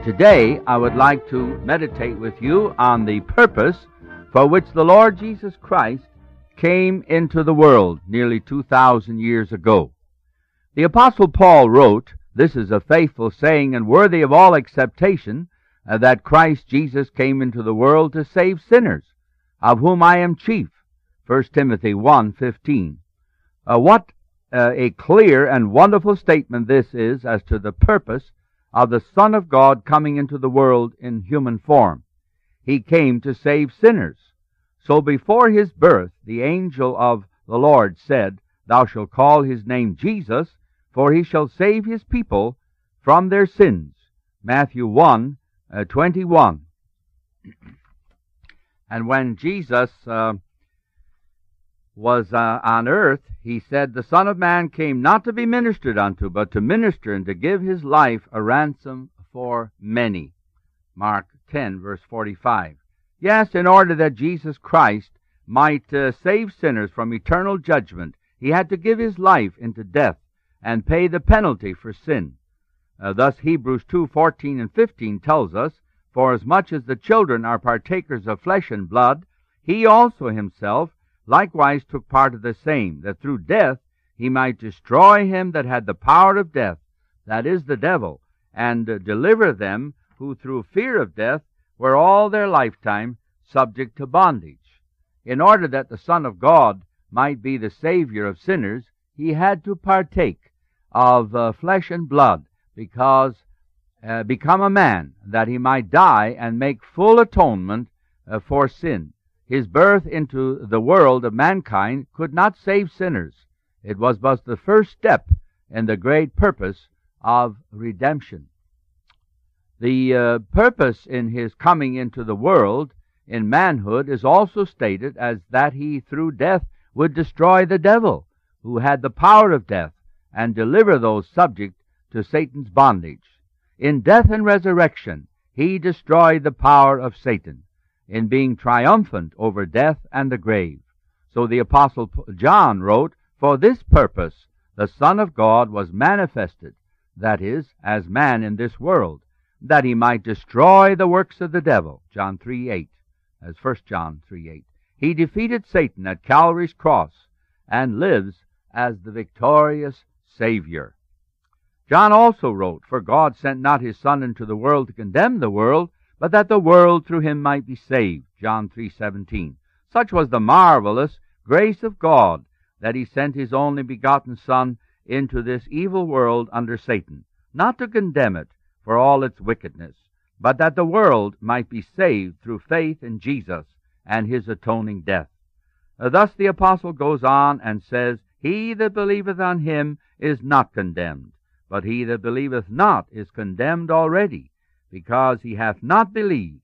Today, I would like to meditate with you on the purpose for which the Lord Jesus Christ came into the world nearly 2,000 years ago. The Apostle Paul wrote, "This is a faithful saying and worthy of all acceptation, that Christ Jesus came into the world to save sinners, of whom I am chief." 1 Timothy 1:15. What a clear and wonderful statement this is as to the purpose of the Son of God coming into the world in human form. He came to save sinners. So before his birth, the angel of the Lord said, "Thou shalt call his name Jesus, for he shall save his people from their sins." Matthew 1:21. And when Jesus was on earth, he said, "The Son of Man came not to be ministered unto, but to minister and to give his life a ransom for many." Mark 10, verse 45. Yes, in order that Jesus Christ might save sinners from eternal judgment, he had to give his life into death and pay the penalty for sin. Thus Hebrews 2:14 and 15 tells us, "For as much as the children are partakers of flesh and blood, he also himself likewise took part of the same, that through death he might destroy him that had the power of death, that is, the devil, and deliver them who through fear of death were all their lifetime subject to bondage." In order that the Son of God might be the Savior of sinners, he had to partake of flesh and blood, because become a man, that he might die and make full atonement for sin. His birth into the world of mankind could not save sinners. It was but the first step in the great purpose of redemption. The purpose in his coming into the world in manhood is also stated as that he through death would destroy the devil, who had the power of death, and deliver those subject to Satan's bondage. In death and resurrection, he destroyed the power of Satan, in being triumphant over death and the grave. So the Apostle John wrote, "For this purpose the Son of God was manifested, that is, as man in this world, that he might destroy the works of the devil." John 3:8, as 1 John 3:8. He defeated Satan at Calvary's cross and lives as the victorious Savior. John also wrote, "For God sent not his Son into the world to condemn the world, but that the world through him might be saved." John 3:17. Such was the marvelous grace of God that he sent his only begotten Son into this evil world under Satan, not to condemn it for all its wickedness, but that the world might be saved through faith in Jesus and his atoning death. Thus the apostle goes on and says, "He that believeth on him is not condemned, but he that believeth not is condemned already, because he hath not believed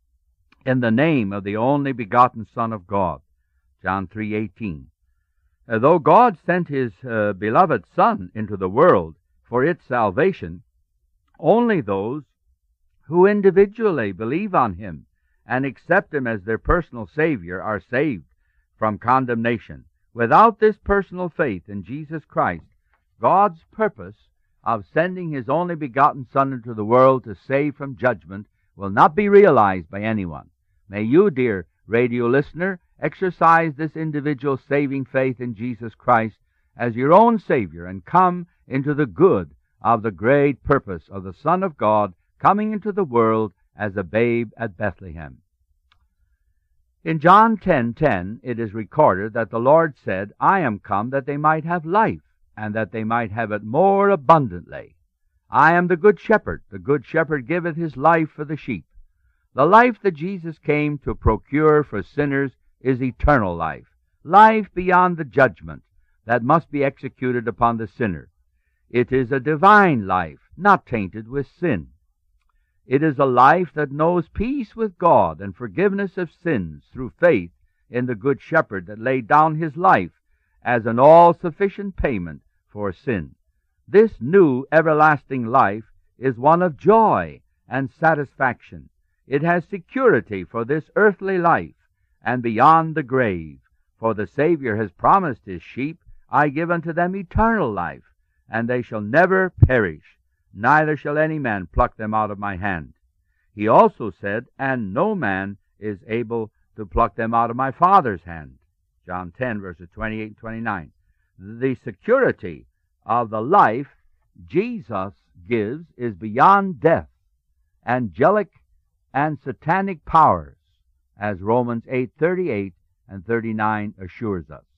in the name of the only begotten Son of God." John 3:18. Though God sent his beloved Son into the world for its salvation, only those who individually believe on him and accept him as their personal Savior are saved from condemnation. Without this personal faith in Jesus Christ, God's purpose of sending his only begotten Son into the world to save from judgment will not be realized by anyone. May you, dear radio listener, exercise this individual saving faith in Jesus Christ as your own Savior and come into the good of the great purpose of the Son of God coming into the world as a babe at Bethlehem. In John 10:10 it is recorded that the Lord said, "I am come that they might have life, and that they might have it more abundantly. I am the good shepherd. The good shepherd giveth his life for the sheep." The life that Jesus came to procure for sinners is eternal life, life beyond the judgment that must be executed upon the sinner. It is a divine life, not tainted with sin. It is a life that knows peace with God and forgiveness of sins through faith in the good shepherd that laid down his life as an all-sufficient payment for sin. This new everlasting life is one of joy and satisfaction. It has security for this earthly life and beyond the grave, for the Savior has promised his sheep, "I give unto them eternal life, and they shall never perish, neither shall any man pluck them out of my hand. He also said, and no man is able to pluck them out of my Father's hand. John 10, verses 28 and 29. The security of the life Jesus gives is beyond death, angelic and satanic powers, as Romans 8:38 and 39 assures us.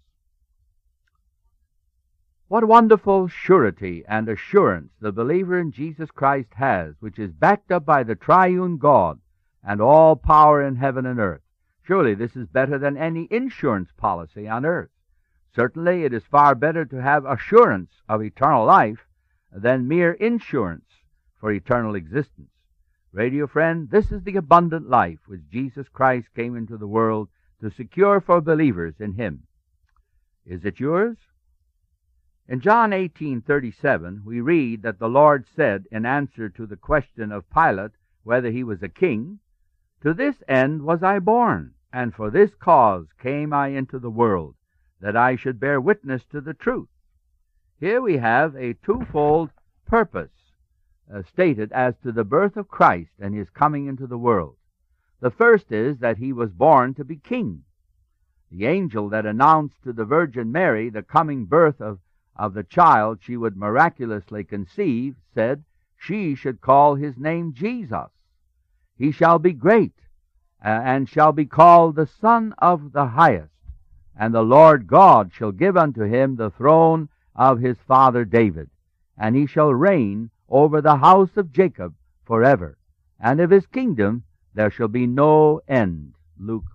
What wonderful surety and assurance the believer in Jesus Christ has, which is backed up by the triune God and all power in heaven and earth. Surely this is better than any insurance policy on earth. Certainly it is far better to have assurance of eternal life than mere insurance for eternal existence. Radio friend, this is the abundant life which Jesus Christ came into the world to secure for believers in Him. Is it yours? In John 18:37, we read that the Lord said in answer to the question of Pilate whether he was a king, "To this end was I born, and for this cause came I into the world, that I should bear witness to the truth." Here we have a twofold purpose stated as to the birth of Christ and His coming into the world. The first is that He was born to be king. The angel that announced to the Virgin Mary the coming birth of the child she would miraculously conceive, said she should call his name Jesus. He shall be great, and shall be called the Son of the Highest, and the Lord God shall give unto him the throne of his father David, and he shall reign over the house of Jacob forever, and of his kingdom there shall be no end. Luke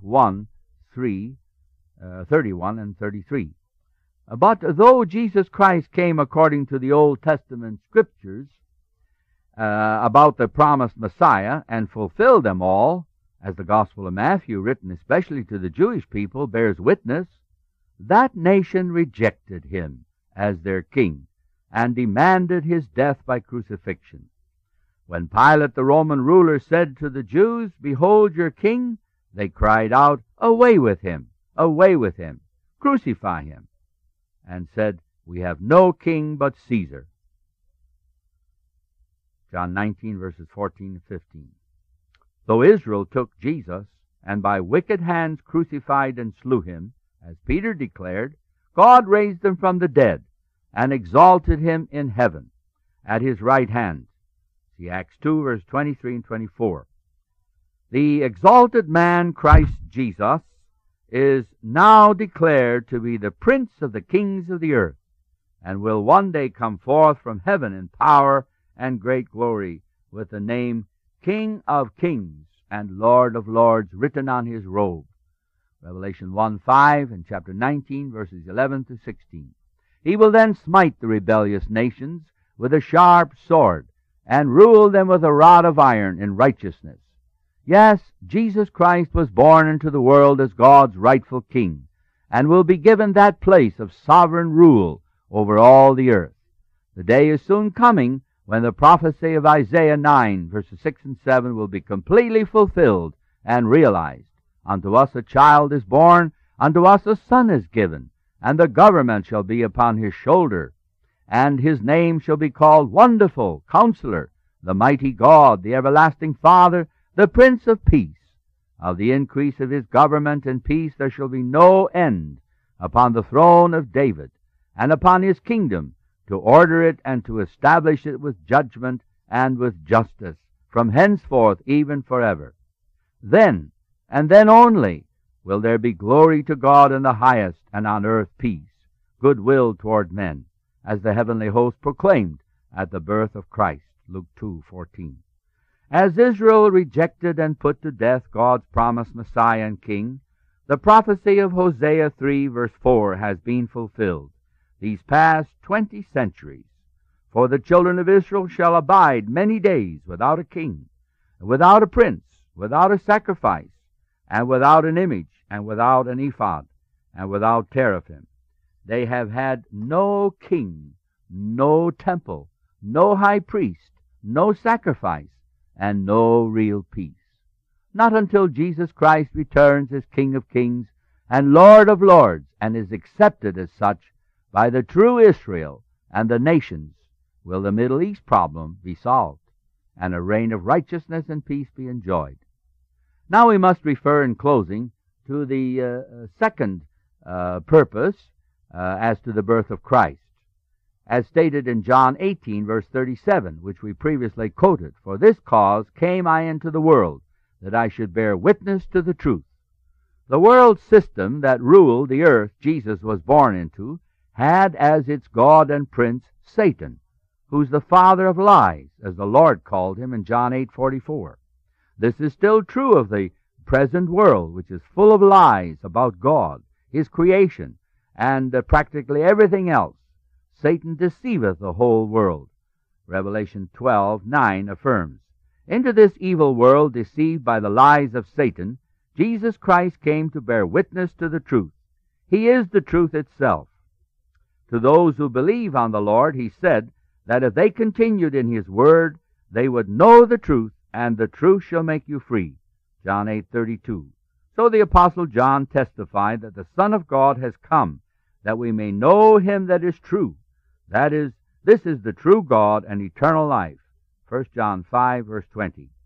1:31 and 33. But though Jesus Christ came according to the Old Testament scriptures about the promised Messiah and fulfilled them all, as the Gospel of Matthew, written especially to the Jewish people, bears witness, that nation rejected him as their king and demanded his death by crucifixion. When Pilate the Roman ruler said to the Jews, "Behold your king," they cried out, "Away with him! Away with him! Crucify him!" and said, "We have no king but Caesar." John 19, verses 14 and 15. Though Israel took Jesus, and by wicked hands crucified and slew him, as Peter declared, God raised him from the dead, and exalted him in heaven, at his right hand. See Acts 2, verse 23 and 24. The exalted man, Christ Jesus, is now declared to be the Prince of the kings of the earth, and will one day come forth from heaven in power and great glory, with the name King of kings and Lord of lords written on his robe. Revelation 1:5 and chapter 19, verses 11 to 16. He will then smite the rebellious nations with a sharp sword, and rule them with a rod of iron in righteousness. Yes, Jesus Christ was born into the world as God's rightful king, and will be given that place of sovereign rule over all the earth. The day is soon coming when the prophecy of Isaiah 9, verses 6 and 7 will be completely fulfilled and realized. Unto us a child is born, unto us a son is given, and the government shall be upon his shoulder, and his name shall be called Wonderful, Counselor, the Mighty God, the Everlasting Father, the Prince of Peace. Of the increase of his government and peace there shall be no end, upon the throne of David, and upon his kingdom, to order it and to establish it with judgment and with justice, from henceforth even forever. Then, and then only, will there be glory to God in the highest, and on earth peace, goodwill toward men, as the heavenly host proclaimed at the birth of Christ. Luke 2:14. As Israel rejected and put to death God's promised Messiah and King, the prophecy of Hosea 3, verse 4 has been fulfilled these past 20 centuries. For the children of Israel shall abide many days without a king, without a prince, without a sacrifice, and without an image, and without an ephod, and without teraphim. They have had no king, no temple, no high priest, no sacrifice, and no real peace. Not until Jesus Christ returns as King of kings and Lord of lords, and is accepted as such by the true Israel and the nations, will the Middle East problem be solved, and a reign of righteousness and peace be enjoyed. Now we must refer in closing to the second purpose as to the birth of Christ, as stated in John 18, verse 37, which we previously quoted. For this cause came I into the world, that I should bear witness to the truth. The world system that ruled the earth Jesus was born into had as its god and prince Satan, who's the father of lies, as the Lord called him in John 8:44. This is still true of the present world, which is full of lies about God, His creation, and practically everything else. Satan deceiveth the whole world. Revelation 12:9 affirms, into this evil world, deceived by the lies of Satan, Jesus Christ came to bear witness to the truth. He is the truth itself. To those who believe on the Lord, He said that if they continued in His word, they would know the truth, and the truth shall make you free. John 8:32. So the Apostle John testified that the Son of God has come, that we may know Him that is true. That is, this is the true God and eternal life. 1 John 5, verse 20.